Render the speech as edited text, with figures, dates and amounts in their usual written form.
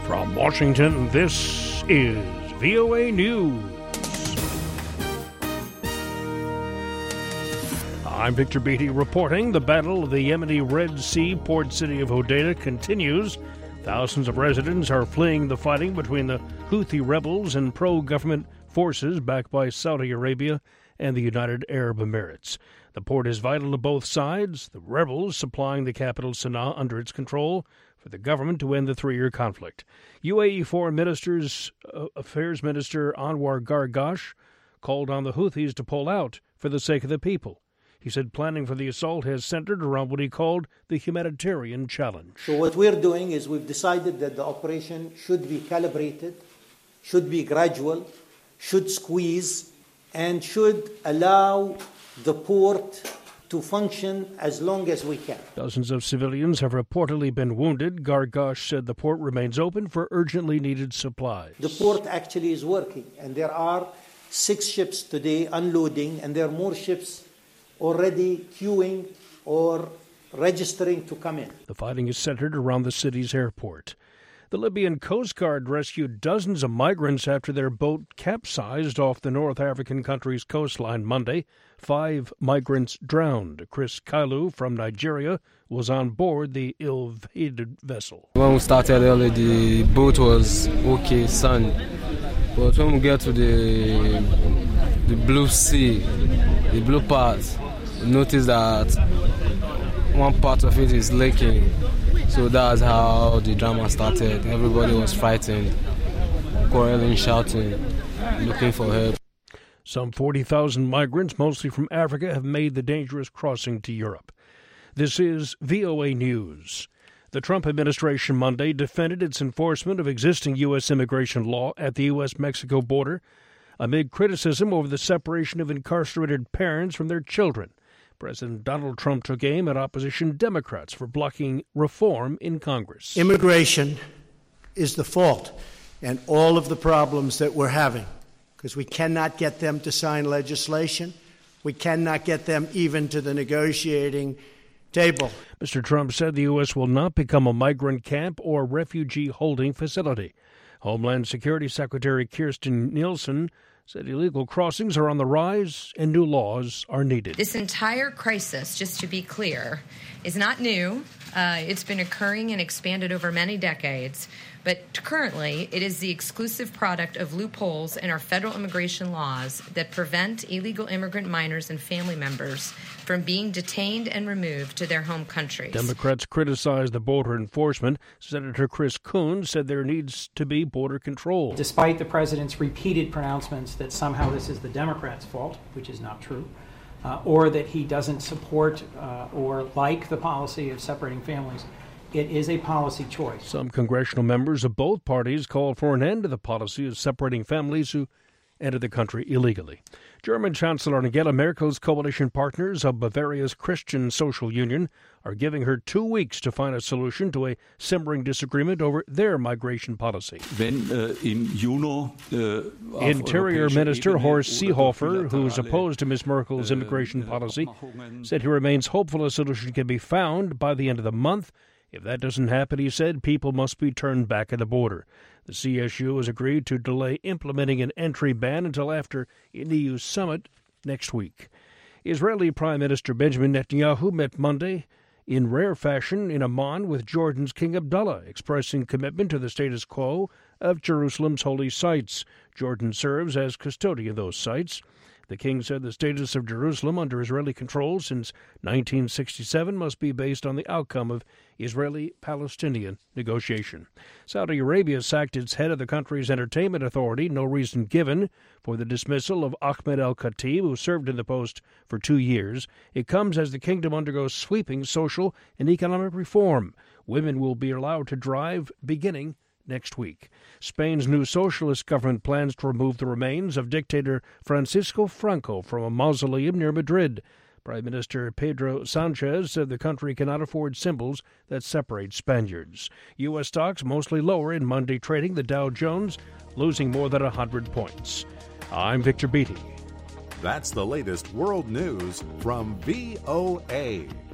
From Washington, this is VOA News. I'm Victor Beatty reporting. The battle of the Yemeni Red Sea port city of Hodeidah continues. Thousands of residents are fleeing the fighting between the Houthi rebels and pro-government forces backed by Saudi Arabia and the United Arab Emirates. The port is vital to both sides, the rebels supplying the capital Sana'a under its control for the government to end the three-year conflict. UAE Foreign Affairs Minister Anwar Gargash called on the Houthis to pull out for the sake of the people. He said planning for the assault has centered around what he called the humanitarian challenge. So what we're doing is we've decided that the operation should be calibrated, should be gradual, should squeeze, and should allow the port to function as long as we can. Dozens of civilians have reportedly been wounded. Gargash said the port remains open for urgently needed supplies. The port actually is working, and there are 6 ships today unloading, and there are more ships already queuing or registering to come in. The fighting is centered around the city's airport. The Libyan Coast Guard rescued dozens of migrants after their boat capsized off the North African country's coastline Monday. 5 migrants drowned. Chris Kailu from Nigeria was on board the ill-fated vessel. When we started early, the boat was okay, sun. But when we get to the blue sea, the blue part, we noticed that one part of it is leaking. So that's how the drama started. Everybody was fighting, quarreling, shouting, looking for help. Some 40,000 migrants, mostly from Africa, have made the dangerous crossing to Europe. This is VOA News. The Trump administration Monday defended its enforcement of existing U.S. immigration law at the U.S.-Mexico border amid criticism over the separation of incarcerated parents from their children. President Donald Trump took aim at opposition Democrats for blocking reform in Congress. Immigration is the fault and all of the problems that we're having, because we cannot get them to sign legislation. We cannot get them even to the negotiating table. Mr. Trump said the U.S. will not become a migrant camp or refugee holding facility. Homeland Security Secretary Kirstjen Nielsen said illegal crossings are on the rise and new laws are needed. This entire crisis, just to be clear, is not new. It's been occurring and expanded over many decades. But currently, it is the exclusive product of loopholes in our federal immigration laws that prevent illegal immigrant minors and family members from being detained and removed to their home countries. Democrats criticized the border enforcement. Senator Chris Coons said there needs to be border control. Despite the president's repeated pronouncements that somehow this is the Democrats' fault, which is not true, or that he doesn't support or like the policy of separating families, it is a policy choice. Some congressional members of both parties called for an end to the policy of separating families who enter the country illegally. German Chancellor Angela Merkel's coalition partners of Bavaria's Christian Social Union are giving her 2 weeks to find a solution to a simmering disagreement over their migration policy. Interior Minister Horst Seehofer, who's opposed to Ms. Merkel's immigration policy, said he remains hopeful a solution can be found by the end of the month. If that doesn't happen, he said, people must be turned back at the border. The CSU has agreed to delay implementing an entry ban until after an EU summit next week. Israeli Prime Minister Benjamin Netanyahu met Monday in rare fashion in Amman with Jordan's King Abdullah, expressing commitment to the status quo of Jerusalem's holy sites. Jordan serves as custodian of those sites. The king said the status of Jerusalem under Israeli control since 1967 must be based on the outcome of Israeli-Palestinian negotiation. Saudi Arabia sacked its head of the country's entertainment authority, no reason given for the dismissal of Ahmed al-Khatib, who served in the post for 2 years. It comes as the kingdom undergoes sweeping social and economic reform. Women will be allowed to drive beginning next week. Spain's new socialist government plans to remove the remains of dictator Francisco Franco from a mausoleum near Madrid. Prime Minister Pedro Sanchez said the country cannot afford symbols that separate Spaniards. U.S. stocks mostly lower in Monday trading, the Dow Jones losing more than 100 points. I'm Victor Beatty. That's the latest world news from VOA.